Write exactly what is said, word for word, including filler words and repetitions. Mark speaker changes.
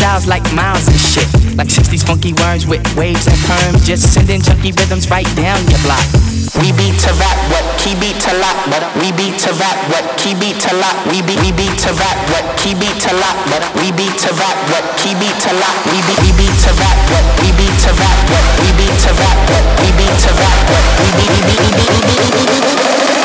Speaker 1: styles like miles and shit. Like sixties funky worms with waves and perms. Just sending junky rhythms right down your block. We beat to rap, what key beat to lock, but we beat to rap, what key beat to lock. We beat, we beat to rap, what key beat to lock, but we beat to rap, what key beat to lock. We beat, we beat to rap, what we beat to rap, what we beat to rap, what we beat to rap, what we beat, we beat, we beat, we beat, we beat, we beat.